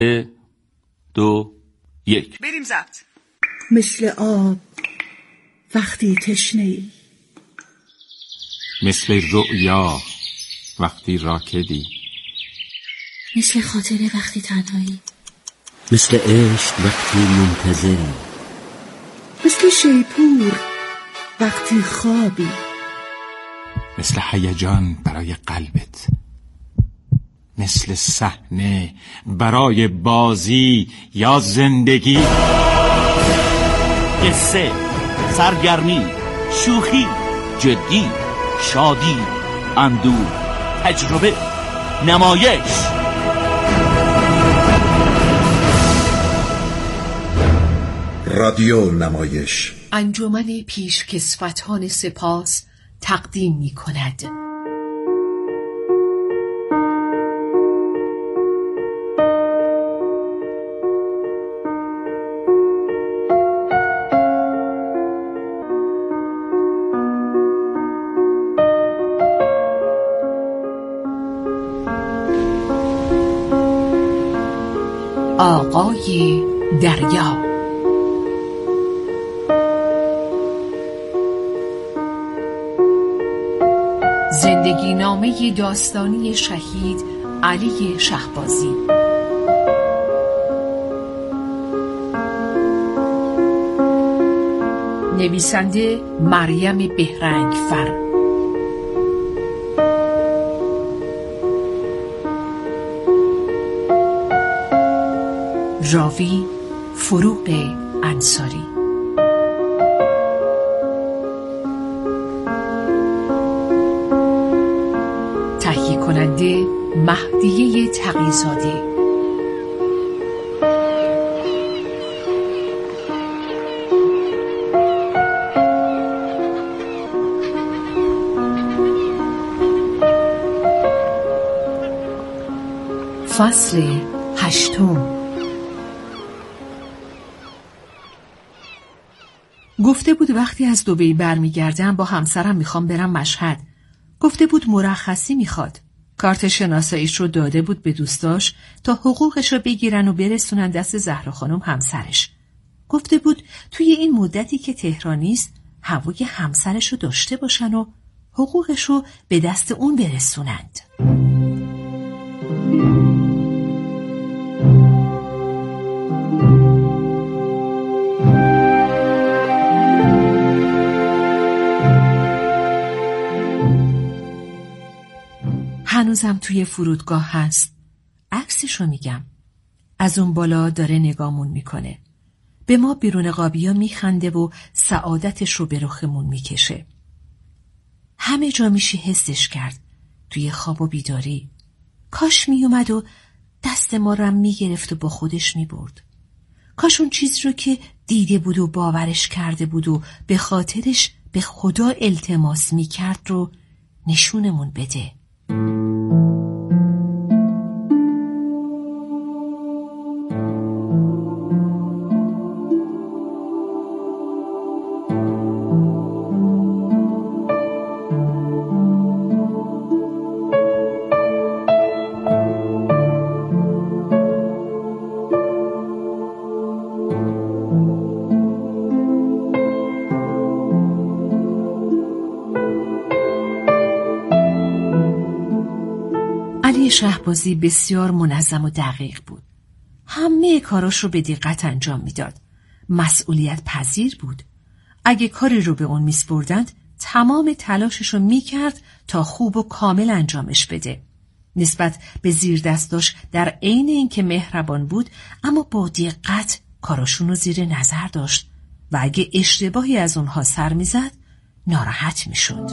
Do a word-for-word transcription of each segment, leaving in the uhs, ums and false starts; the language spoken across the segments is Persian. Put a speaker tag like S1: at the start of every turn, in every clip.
S1: دو یک
S2: بریم ضبط.
S3: مثل آب وقتی تشنه‌ای،
S1: مثل رؤیا وقتی راکدی،
S4: مثل خاطره وقتی تنهایی،
S5: مثل عشق وقتی منتظری،
S3: مثل شیپور وقتی خوابی،
S1: مثل هیجان برای قلبت، مثل صحنه برای بازی یا زندگی. قصه، سرگرمی، شوخی، جدی، شادی، اندوه، تجربه، نمایش.
S6: رادیو نمایش
S7: انجمن پیشکسوتان سپاس تقدیم می کند. آقای دریا. زندگی نامه داستانی شهید علی شهبازی. نویسنده مریم بهرنگفر. راوی فروغ انصاری. تهیه کننده مهدیه تقی‌زاده. فصل هشتم. گفته بود وقتی از دبی برمیگردم با همسرم میخوام برم مشهد. گفته بود مرخصی میخواد. کارت شناساییش رو داده بود به دوستاش تا حقوقش رو بگیرن و برسونن دست زهرا خانم همسرش. گفته بود توی این مدتی که تهرانیست هوای همسرش رو داشته باشن و حقوقش رو به دست اون برسونند. هنوزم توی فرودگاه هست. عکسشو میگم. از اون بالا داره نگامون میکنه. به ما بیرون قابیا میخنده و سعادتش رو به رخمون میکشه. همه جا میشه حسش کرد. توی خواب و بیداری. کاش میومد و دست ما رو میگرفت و با خودش میبرد. کاش اون چیز رو که دیده بود و باورش کرده بود و به خاطرش به خدا التماس میکرد رو نشونمون بده. علی شهبازی بسیار منظم و دقیق بود. همه کاراش رو به دقت انجام میداد. مسئولیت پذیر بود. اگه کاری رو به اون میسپردند تمام تلاشش رو میکرد تا خوب و کامل انجامش بده. نسبت به زیر دستاش در عین اینکه مهربان بود اما با دقت کاراشون رو زیر نظر داشت و اگه اشتباهی از اونها سر میزد ناراحت میشد.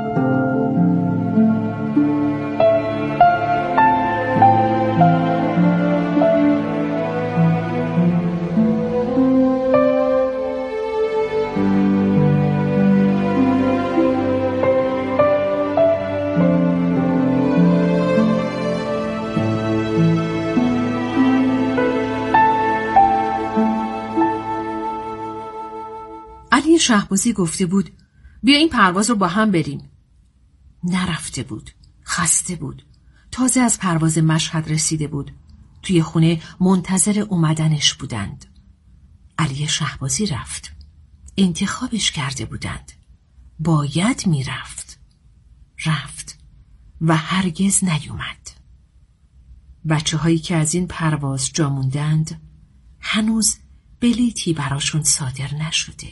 S7: علی شهبازی گفته بود بیا این پرواز رو با هم بریم. نرفته بود. خسته بود. تازه از پرواز مشهد رسیده بود. توی خونه منتظر اومدنش بودند. علی شهبازی رفت. انتخابش کرده بودند. باید میرفت. رفت و هرگز نیومد. بچه هایی که از این پرواز جا موندند هنوز بلیتی براشون صادر نشده.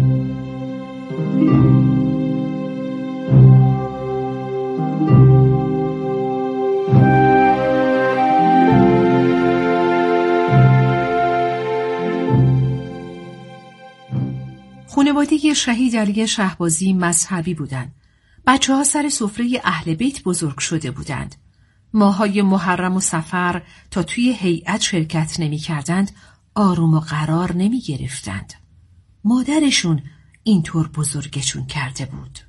S7: خانواده شهید علی شهبازی مذهبی بودند. بچه ها سر سفره اهل بیت بزرگ شده بودند. ماهای محرم و صفر تا توی هیئت شرکت نمی کردند، آروم و قرار نمی گرفتند. مادرشون اینطور بزرگشون کرده بود.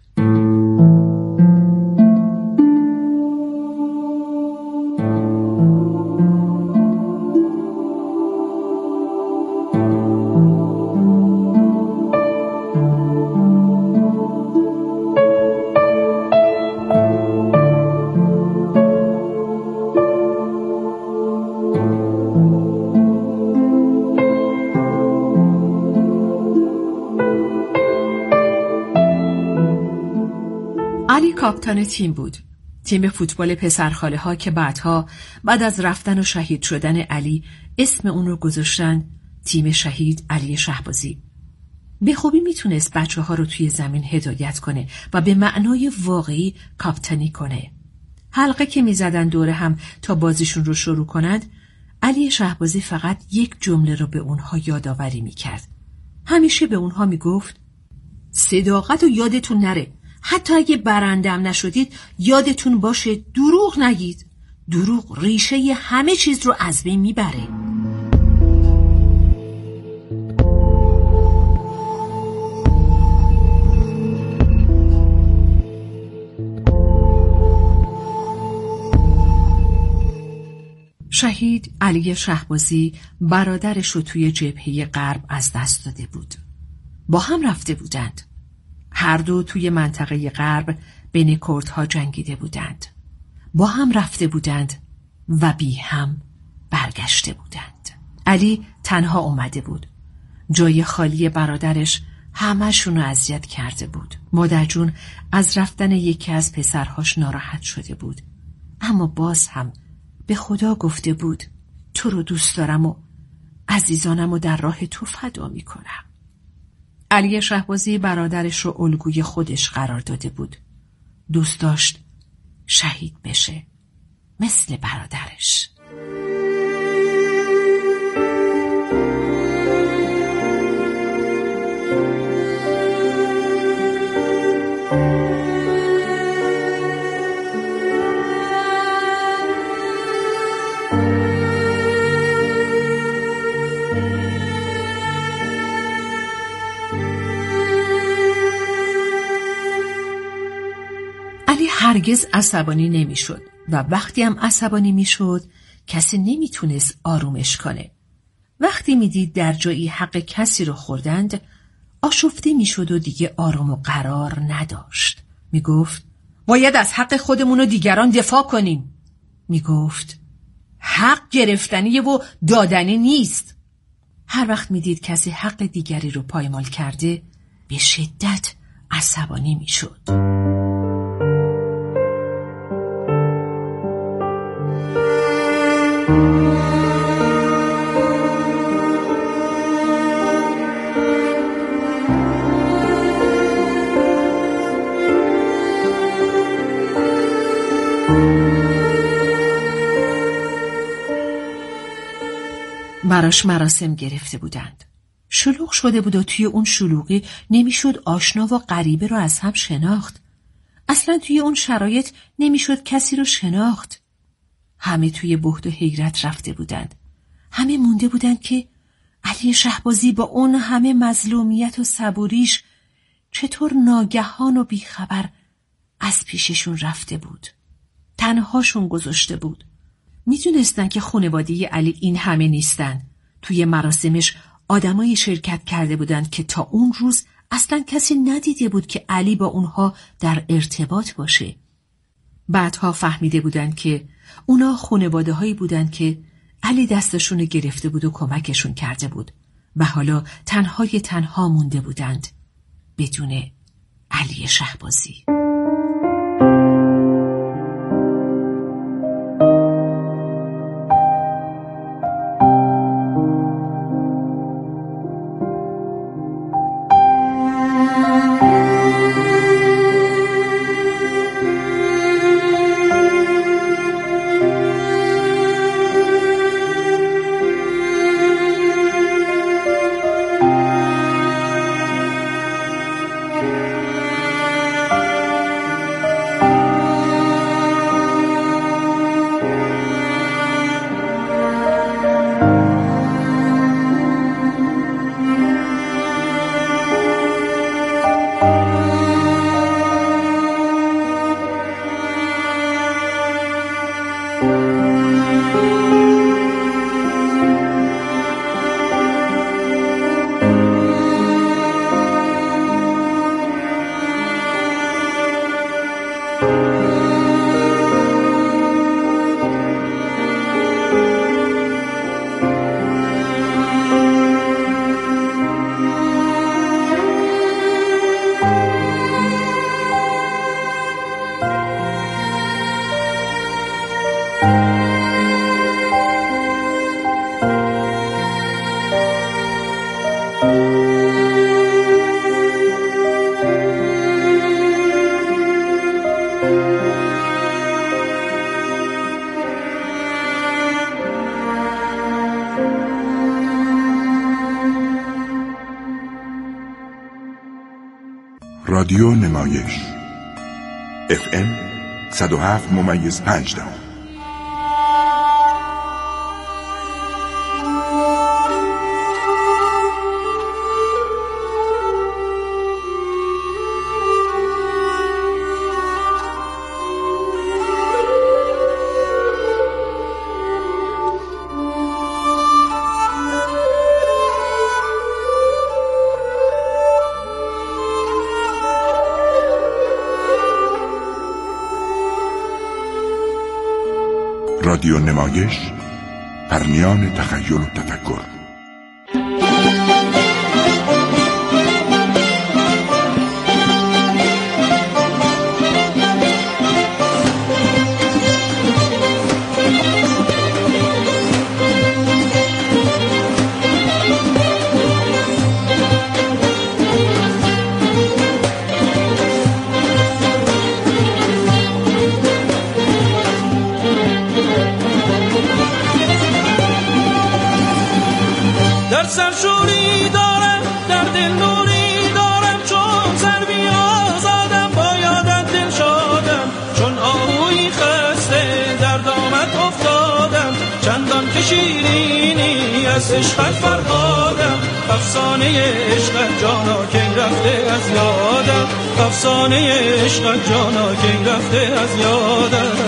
S7: علی کاپیتان تیم بود. تیم فوتبال پسرخاله ها که بعدها بعد از رفتن و شهید شدن علی اسم اون رو گذاشتن تیم شهید علی شهبازی. به خوبی میتونست بچه ها رو توی زمین هدایت کنه و به معنای واقعی کاپیتانی کنه. حلقه که میزدن دوره هم تا بازیشون رو شروع کنند، علی شهبازی فقط یک جمله رو به اونها یادآوری میکرد. همیشه به اونها میگفت صداقت و یادتون نره. حتی اگه برندم نشدید یادتون باشه دروغ نگید. دروغ ریشه همه چیز رو از بین میبره. شهید علی شهبازی برادرش رو توی جبهه غرب از دست داده بود. با هم رفته بودند. هر دو توی منطقه غرب بین کردها جنگیده بودند. با هم رفته بودند و بی هم برگشته بودند. علی تنها اومده بود. جای خالی برادرش همه‌شون رو اذیت کرده بود. مادر جون از رفتن یکی از پسرهاش ناراحت شده بود. اما باز هم به خدا گفته بود تو رو دوست دارم و عزیزانم رو در راه تو فدا میکنم. علی شهبازی برادرش رو الگوی خودش قرار داده بود. دوست داشت شهید بشه مثل برادرش. هرگز عصبانی نمیشد و وقتی هم عصبانی میشد کسی نمیتونست آرومش کنه. وقتی میدید در جایی حق کسی رو خوردند آشفته میشد و دیگه آروم و قرار نداشت. میگفت باید از حق خودمون و دیگران دفاع کنیم. میگفت حق گرفتنیه و دادنی نیست. هر وقت میدید کسی حق دیگری رو پایمال کرده به شدت عصبانی میشد. براش مراسم گرفته بودند. شلوغ شده بود و توی اون شلوغی نمیشد آشنا و غریبه رو از هم شناخت. اصلا توی اون شرایط نمیشد کسی رو شناخت. همه توی بهت و حیرت رفته بودند. همه مونده بودند که علی شهبازی با اون همه مظلومیت و صبوریش چطور ناگهان و بیخبر از پیششون رفته بود. تنهاشون گذاشته بود. میدونستن که خانواده علی این همه نیستن. توی مراسمش آدمایی شرکت کرده بودند که تا اون روز اصلا کسی ندیده بود که علی با اونها در ارتباط باشه. بعدها فهمیده بودند که اونا خانواده هایی بودند که علی دستشون رو گرفته بود و کمکشون کرده بود و حالا تنهای تنها مونده بودند بدون علی شهبازی.
S2: رادیو نمایش اف ام صد و هفت ممیز پنج دهم. رادیو نمایش در میان تخیل و تفکر.
S6: سرشوری دارم در دل نوری دارم، چون سر بیازادم بایدت دل شادم، چون آهوی خسته در دامت افتادم، چندان که شیرینی از عشقت فرهادم، افسانه عشقت جانا کی رفته از یادم، افسانه عشقت جانا کی رفته از یادم.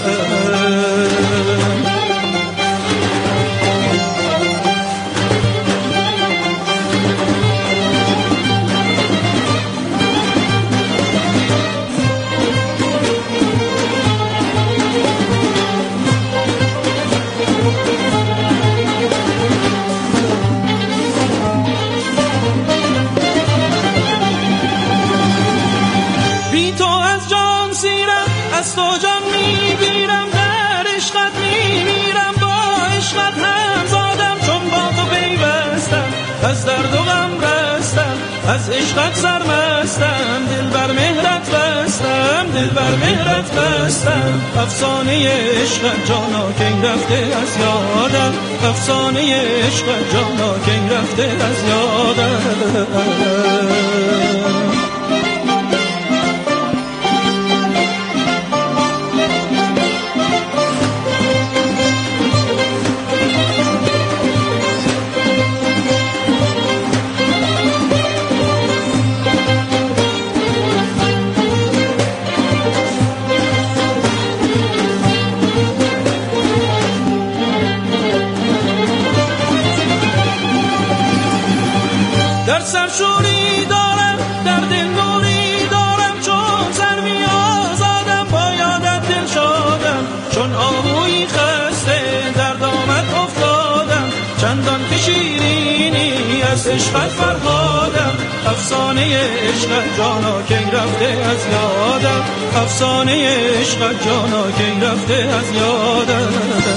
S6: از تو جان میگیرم، در عشقت میمیرم، با عشقت هم زادم، چون با تو پیوستم از درد و غم رستم، از عشقت سرمستم، دل بر مهرت بستم، دل بر مهرت بستم، افسانه عشقت جانا کی رفته از یادم، افسانه عشقت جانا کی رفته از یادم. در سرشوری دارم در دل نوری دارم، چون سر میازادم بایدت دل شادم، چون آهوی خسته در دامت افتادم، چندان که شیرینی از عشقت فرهادم، افسانه عشقت جانا کی رفته از یادم، افسانه عشقت جانا کی رفته از یادم.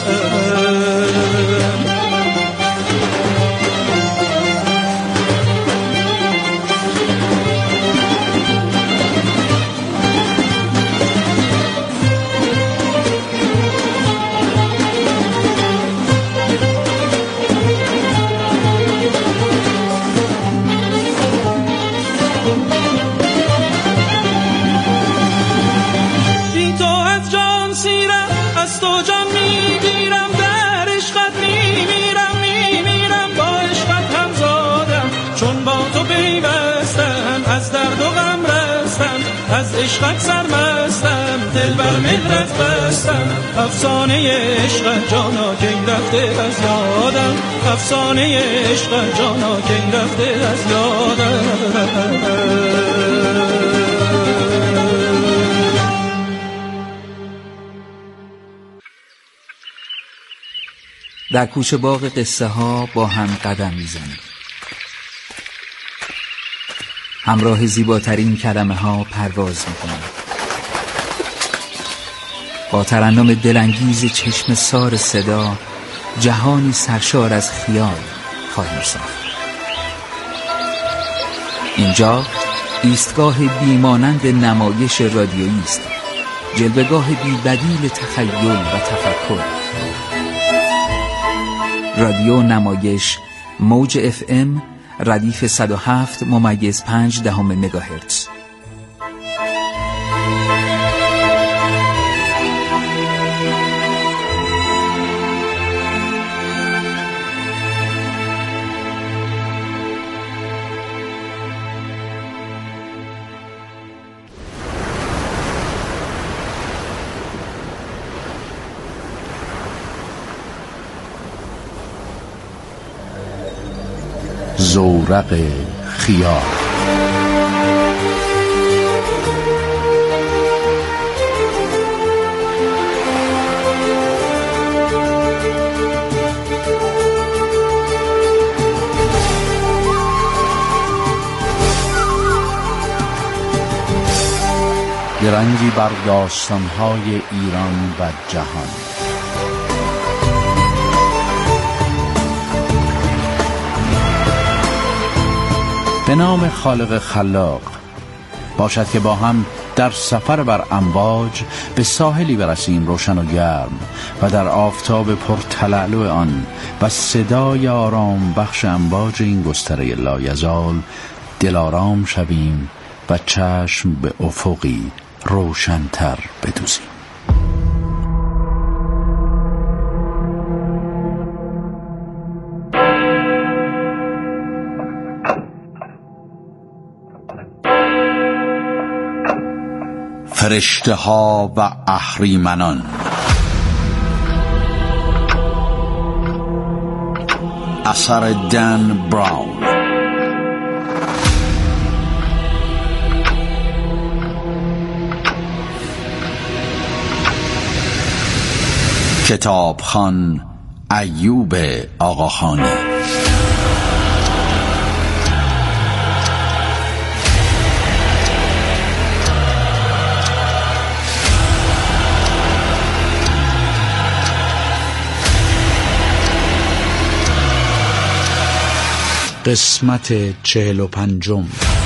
S6: از عشقت سرمستم، دل بر مهرت بستم، افسانه عشقت جانا کی رفته از یادم، افسانه عشقت جانا کی رفته از یادم.
S8: در کوچه باغ قصه ها با هم قدم میزنیم، همراه زیباترین کلمه ها پرواز میکنیم، با ترنم دلانگیز چشم سار صدا جهانی سرشار از خیال خواهیم ساخت. اینجا ایستگاه بیمانند نمایش رادیویی است، جلوه‌گاه بی‌بدیل تخیل و تفکر. رادیو نمایش، موج اف ام ردیف صد و هفت ممیز پنج دهم مگاهرتز.
S9: زورق خیال. درنگی بر داستان‌های ایران و جهان. به نام خالق خلاق، باشد که با هم در سفر بر امواج به ساحلی برسیم روشن و گرم و در آفتاب پرتلالو آن و صدای آرام بخش امواج این گستره لایزال دلارام شویم و چشم به افقی روشن‌تر بدوزیم. فرشته ها و اهریمنان. اثر دن براون. کتابخوان ایوب آقاخانی. قسمت چهل و پنجم.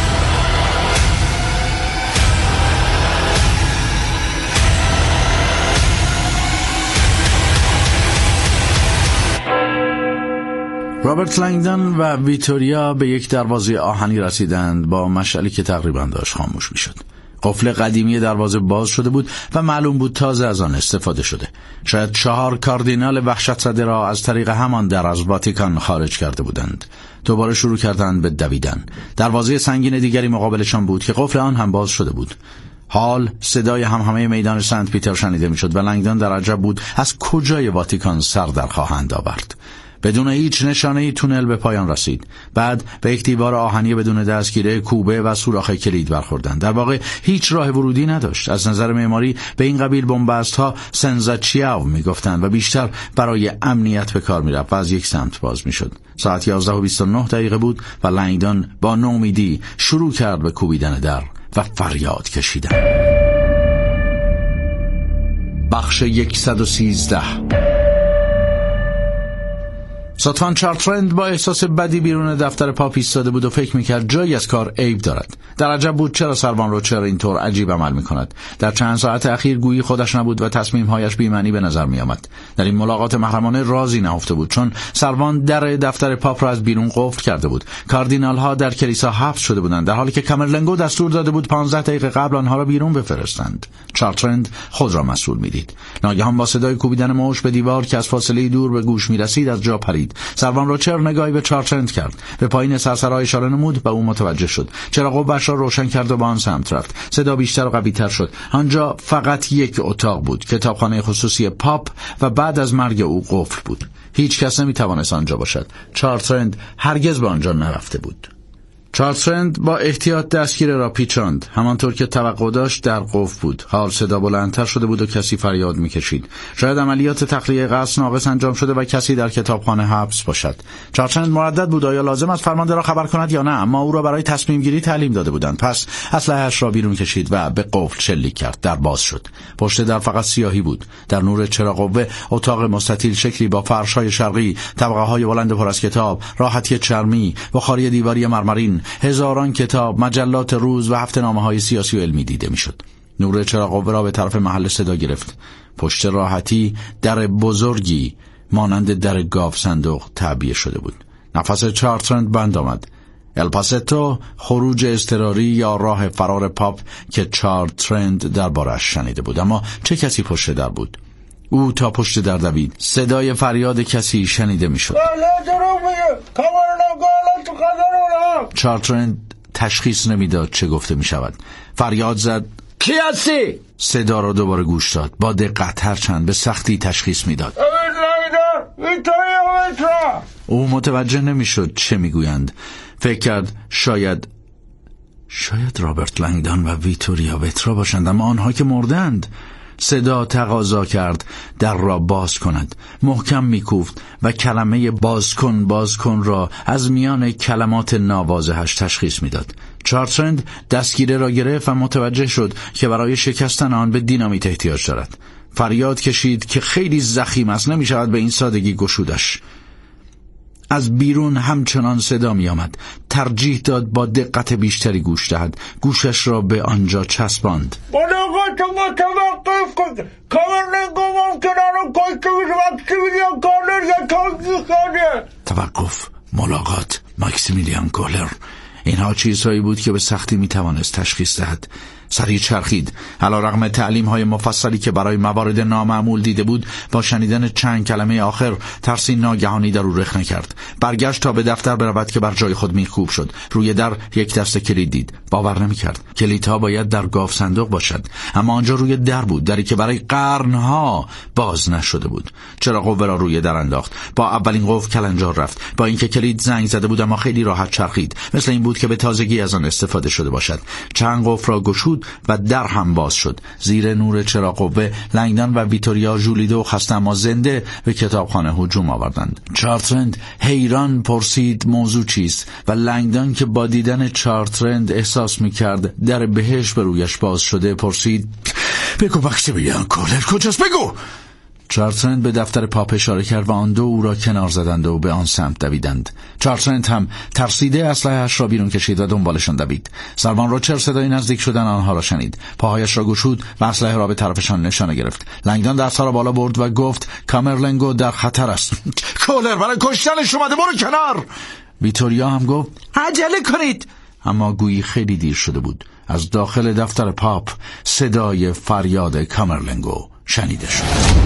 S9: رابرت لنگدن و ویتوریا به یک دروازه آهنی رسیدند با مشعلی که تقریبا داشت خاموش میشد. قفل قدیمی دروازه باز شده بود و معلوم بود تازه از آن استفاده شده. شاید چهار کاردینال وحشت زده را از طریق همان در از واتیکان خارج کرده بودند. دوباره شروع کردند به دویدن. دروازه سنگین دیگری مقابلشان بود که قفل آن هم باز شده بود. حال صدای همهمه میدان سنت پیتر شنیده میشد و لنگدن در عجب بود از کجای واتیکان سر در خواهند آورد. بدون هیچ نشانه‌ای تونل به پایان رسید. بعد به یک دیوار آهنی بدون دستگیره، کوبه و سوراخ کلید برخوردند. در واقع هیچ راه ورودی نداشت. از نظر معماری به این قبیل بنبست‌ها سنزاچیاو میگفتند و بیشتر برای امنیت به کار میرفت و از یک سمت باز میشد. ساعت یازده و بیست و نه دقیقه بود و لنگدان با نومیدی شروع کرد به کوبیدن در و فریاد کشیدن. بخش صد و سیزده. ساتوان چارترند با احساس بدی بیرون دفتر پاپ ایستاده بود و فکر میکرد جایی از کار عیب دارد. در عجب بود چرا سروان روچر اینطور عجیب عمل میکند. در چند ساعت اخیر گویی خودش نبود و تصمیمهایش بی‌معنی به نظر میآمد. در این ملاقات محرمانه رازی نهفته بود، چون سروان در دفتر پاپ را از بیرون قفل کرده بود. کاردینال ها در کلیسا حبس شده بودند، در حالی که کامرلنگو دستور داده بود پانزده دقیقه قبل آنها را بیرون بفرستند. چارترند خود را مسئول میدید. ناگهان با صدای کوبیدن مشت به دیوار که از فاصله دور به گوش میرسید از جا پرید. سروان روچر نگاهی به چارترند کرد، به پایین سرسرا اشاره نمود و او متوجه شد. چراغ قوه‌اش را روشن کرد و به آن سمت رفت. صدا بیشتر و قوی‌تر شد. آنجا فقط یک اتاق بود، کتابخانه خصوصی پاپ، و بعد از مرگ او قفل بود. هیچ کس نمی‌توانست آنجا باشد. چارترند هرگز به آنجا نرفته بود. چارترند با احتیاط دستگیره را پیچاند. همانطور که توقع داشت در قفل بود. حال صدا بلندتر شده بود و کسی فریاد می‌کشید. شاید عملیات تخلیه قصد ناقص انجام شده و کسی در کتابخانه حبس باشد. چارترند مردد بود آیا لازم است فرمانده را خبر کند یا نه، اما او را برای تصمیم گیری تعلیم داده بودند. پس اسلحه‌اش را بیرون کشید و به قفل شلیک کرد. در باز شد. پشت در فقط سیاهی بود. در نور چراغ قوه اتاق مستطیل شکلی با فرش‌های شرقی، طبقه‌های بلند پر از کتاب، راحتی چرمی، بخاری دیواری مرمرین، هزاران کتاب، مجلات روز و هفته‌نامه‌های سیاسی و علمی دیده میشد. نور چراغ قوه را به طرف محل صدا گرفت. پشت راحتی در بزرگی مانند در گاو صندوق تعبیه شده بود. نفس چارترند بند آمد. الپاستو، خروج اضطراری یا راه فرار پاپ که چارترند دربارش شنیده بود. اما چه کسی پشت در بود؟ او تا پشت در دوید. صدای فریاد کسی شنیده میشد. چارترند تشخیص نمیداد چه گفته می شود. فریاد زد کی هستی؟ صدا را دوباره گوش داد. با دقت هرچند به سختی تشخیص میداد. او متوجه نمیشد چه میگویند. فکر کرد شاید شاید رابرت لنگدان و ویتوریا وترا باشند، اما آنها که مردند. صدا تقاضا کرد در را باز کند. محکم میکوفت و کلمه باز کن باز کن را از میان کلمات ناواضحش تشخیص میداد. چارترند دستگیره را گرفت و متوجه شد که برای شکستن آن به دینامیت احتیاج دارد. فریاد کشید که خیلی ضخیم است، نمیشود به این سادگی گشودش. از بیرون همچنان صدا می آمد. ترجیح داد با دقت بیشتری گوش دهد. گوشش را به آنجا چسباند. توقف، ملاقات، ماکسیمیلیان کولر. اینها چیزهایی بود که به سختی می توانست تشخیص دهد. سریع چرخید. علیرغم تعلیم‌های مفصلی که برای موارد نامعمول دیده بود، با شنیدن چند کلمه آخر ترسی ناگهانی در او رخنه کرد. برگشت تا به دفتر برود که بر جای خود میخوب شد. روی در یک دسته کلید دید. باور نمی‌کرد. کلیدها باید در گاو صندوق باشد، اما آنجا روی در بود، دری که برای قرنها باز نشده بود. چراغ قوه را روی در انداخت. با اولین قفل کلنجار رفت. با اینکه کلید زنگ زده بود اما خیلی راحت چرخید. مثل این بود که به تازگی از آن استفاده شده باشد. چند قفل را گشود و در هم باز شد. زیر نور چراغ قوه لنگدان و ویتوریا ژولیده و خسته اما زنده به کتابخانه هجوم آوردند. چارترند حیران پرسید موضوع چیست و لنگدان که با دیدن چارترند احساس می‌کرد در بهش به رویش باز شده پرسید بگو ماکسیمیلیان کولر کجاست؟ بگو. چارترند به دفتر پاپ اشاره کرد و آن دو او را کنار زدند و به آن سمت دویدند. چارترند هم ترسیده اسلحه‌اش را بیرون کشید و دنبالشان دوید. سروان روچر صدای نزدیک شدن آنها را شنید. پاهایش را گشود و اسلحه را به طرفشان نشانه گرفت. لنگدان دستها را بالا برد و گفت کامرلنگو در خطر است. کولر برای کشتنش اومده، برو کنار. ویتوریا هم گفت عجله کنید، اما گویی خیلی دیر شده بود. از داخل دفتر پاپ صدای فریاد کامرلنگو شنیده شد.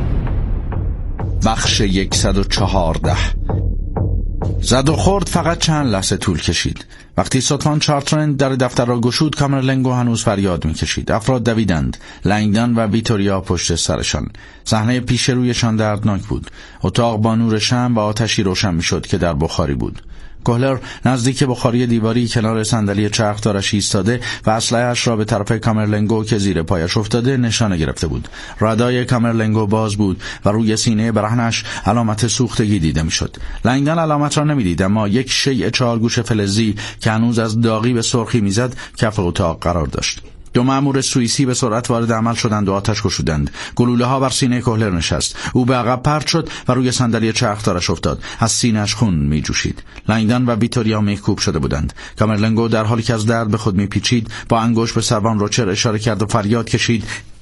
S9: بخش صد و چهارده. زد و خورد فقط چند لحظه طول کشید. وقتی ساتوان چارترند در دفتر را گشود، کامرلنگو هنوز فریاد می‌کشید. افراد دویدند، لنگدان و ویتوریا پشت سرشان. صحنه پیش رویشان دردناک بود. اتاق با نور شمع و آتشی روشن می‌شد که در بخاری بود. کوهلر نزدیک بخاری دیواری کنار صندلی چرخدارش ایستاده و اسلحه‌اش را به طرف کامرلنگو که زیر پایش افتاده نشانه گرفته بود. ردای کامرلنگو باز بود و روی سینه برهنش علامت سوختگی دیده میشد. لنگدان علامت را نمیدید، اما یک شیء چهارگوش فلزی که هنوز از داغی به سرخی میزد کف اتاق قرار داشت. دو مأمور سوئیسی به سرعت وارد عمل شدند و آتش گشودند. گلوله ها بر سینه کوهلر نشست. او به عقب پرت شد و روی صندلی چرخدارش افتاد. از سینه‌اش خون می جوشید. لنگدان و ویتوریا میخکوب شده بودند. کامرلنگو در حالی که از درد به خود میپیچید با انگشت به سروان روچر اشاره کرد و فریاد کشید: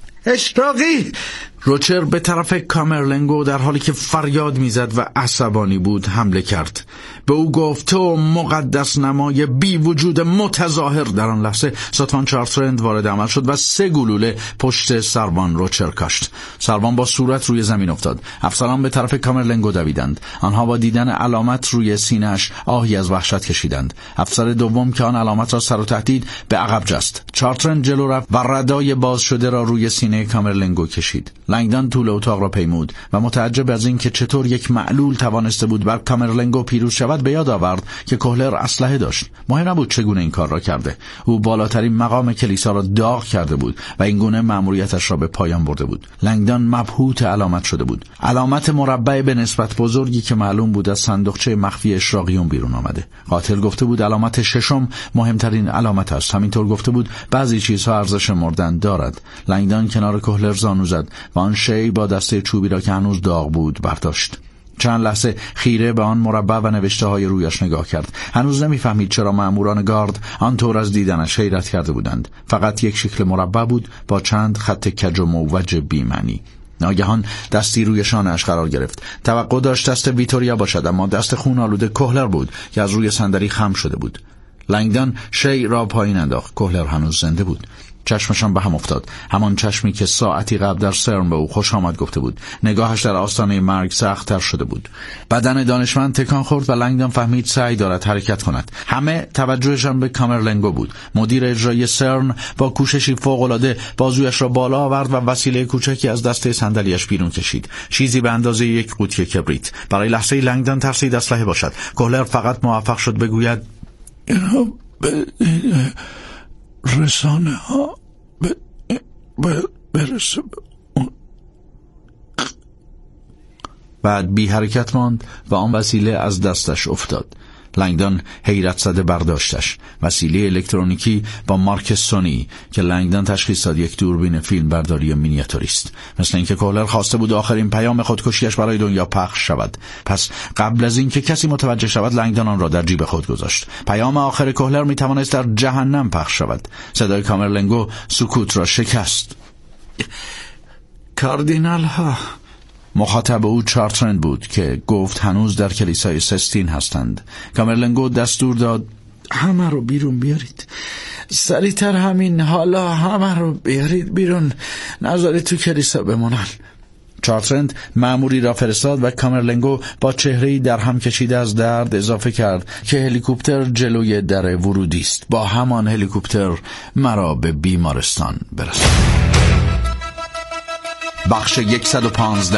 S9: اشراقی! روچر به طرف کامرلنگو در حالی که فریاد میزد و عصبانی بود حمله کرد. به او گفت: تو مقدس نمای بی وجود متظاهر. در آن لحظه ساتوان چارترند وارد عمل شد و سه گلوله پشت سروان روچر کاشت. سروان با صورت روی زمین افتاد. افسران به طرف کامرلنگو دویدند. آنها با دیدن علامت روی سینه‌اش آهی از وحشت کشیدند. افسر دوم که آن علامت را سر و تهدید به عقب جست. چارترند جلو رفت و ردای باز شده را روی سینه کامرلنگو کشید. لنگدان طول اتاق را پیمود و متعجب از این که چطور یک معلول توانسته بود بر کامرلنگو پیروز شود به یاد آورد که کوهلر اسلحه داشت. مهم نبود چگونه این کار را کرده. او بالاترین مقام کلیسا را داغ کرده بود و این گونه مأموریتش را به پایان برده بود. لنگدان مبهوت علامت شده بود. علامت مربع به نسبت بزرگی که معلوم بود از صندوقچه مخفی اشراقیون بیرون آمده. قاتل گفته بود علامت ششم مهمترین علامت است. همینطور گفته بود بعضی چیزها ارزش مردن دارد. لنگدان کنار کوهلر زانو زد و آن شی با دسته چوبی را که هنوز داغ بود برداشت. چند لحظه خیره به آن مربع و نوشته های رویش نگاه کرد. هنوز نمیفهمید چرا مأموران گارد آنطور از دیدنش حیرت کرده بودند. فقط یک شکل مربع بود با چند خط کج و موج بی‌معنی. ناگهان دستی روی شانه‌اش قرار گرفت. توقع داشت دست ویتوریا باشد، اما دست خون آلوده کوهلر بود که از روی صندلی خم شده بود. لنگدان شی را پایین انداخت. کوهلر هنوز زنده بود. چشمشان به هم افتاد. همان چشمی که ساعتی قبل در سرن به او خوش آمد گفته بود. نگاهش در آستانه مرگ سخت‌تر شده بود. بدن دانشمند تکان خورد و لنگدان فهمید سعی دارد حرکت کند. همه توجهشان به کامرلنگو بود. مدیر اجرایی سرن با کوششی فوق‌العاده بازویش را بالا آورد و وسیله کوچکی از دسته صندلیاش بیرون کشید. چیزی به اندازه یک قوطی کبریت. برای لحظه لنگدان ترسید اسلحه باشد. کوهلر فقط موفق شد بگوید:
S10: اینا به رسانه ها باید برسه.
S9: بعد بی حرکت ماند و آن وسیله از دستش افتاد. لنگدان حیرت زده برداشتش. وسیله الکترونیکی با مارک سونی که لنگدان تشخیص داد یک دوربین فیلم برداری مینیاتوری است. مثل اینکه کوهلر خواسته بود آخرین پیام خودکشیش برای دنیا پخش شود. پس قبل از اینکه کسی متوجه شود لنگدان آن را در جیب خود گذاشت. پیام آخر کوهلر می توانست در جهنم پخش شود. صدای کامرلنگو سکوت را شکست. کاردینال ها. مخاطب او چارترند بود که گفت هنوز در کلیسای سستین هستند. کامرلنگو دستور داد:
S10: همه رو بیرون بیارید، سریعتر همین حالا همه رو بیارید بیرون، نذارید تو کلیسا بمونن.
S9: چارترند مأموری را فرستاد و کامرلنگو با چهره‌ای در هم کشیده از درد اضافه کرد که هلیکوپتر جلوی در ورودی است. با همان هلیکوپتر مرا به بیمارستان برساند. بخش صد و پانزده.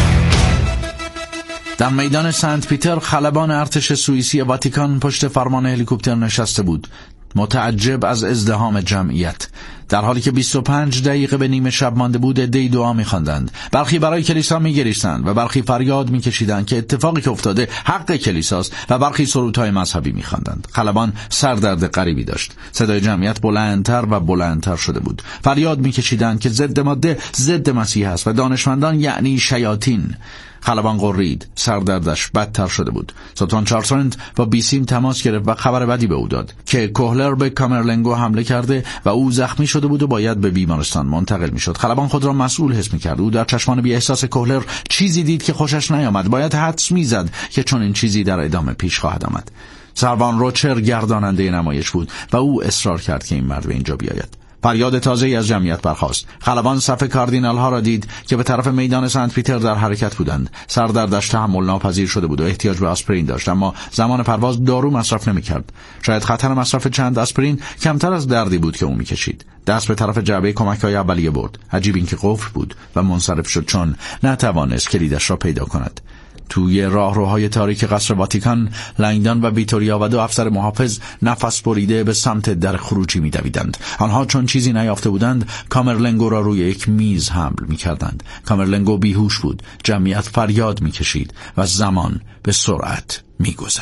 S9: در میدان سنت پیتر خلبان ارتش سوئیسی واتیکان پشت فرمان هلیکوپتر نشسته بود، متعجب از ازدحام جمعیت. در حالی که بیست و پنج دقیقه به نیمه شب مانده بود، عده‌ای دعا می‌خواندند. برخی برای کلیسا می‌گریستند و برخی فریاد می‌کشیدند که اتفاقی که افتاده حق کلیساست و برخی سرودهای مذهبی می‌خواندند. خلبان سردرد غریبی داشت. صدای جمعیت بلندتر و بلندتر شده بود. فریاد می‌کشیدند که ضد ماده ضد مسیح است و دانشمندان یعنی شیاطین. خلبان قرید، سردردش بدتر شده بود. ساتوان چارترند با بیسیم تماس گرفت و خبر بدی به او داد که کوهلر به کامرلنگو حمله کرده و او زخمی شده بود و باید به بیمارستان منتقل میشد. خلبان خود را مسئول حس می‌کرد. او در چشمان بی احساس کوهلر چیزی دید که خوشش نیامد. باید حدس می‌زد که چون این چیزی در ادامه پیش خواهد آمد. سروان روچر گرداننده نمایش بود و او اصرار کرد که این مرد به اینجا بیاید. فریاد تازه‌ای از جمعیت برخاست. خلبان صف کاردینال ها را دید که به طرف میدان سنت پیتر در حرکت بودند. سر دردش تحمل ناپذیر شده بود و احتیاج به آسپرین داشت، اما زمان پرواز دارو مصرف نمی‌کرد. شاید خطر مصرف چند آسپرین کمتر از دردی بود که او می‌کشید. دست به طرف جعبه کمک‌های اولیه برد. عجیب این که قفل بود و منصرف شد چون نتوانست کلیدش را پیدا کند. توی راهروهای تاریک قصر واتیکان، لنگدان و ویتوریا و دو افسر محافظ نفس بریده به سمت در خروجی می‌دویدند. آنها چون چیزی نیافته بودند، کامرلنگو را روی یک میز حمل می‌کردند. کامرلنگو بیهوش بود. جمعیت فریاد می‌کشید و زمان به سرعت می‌گذشت.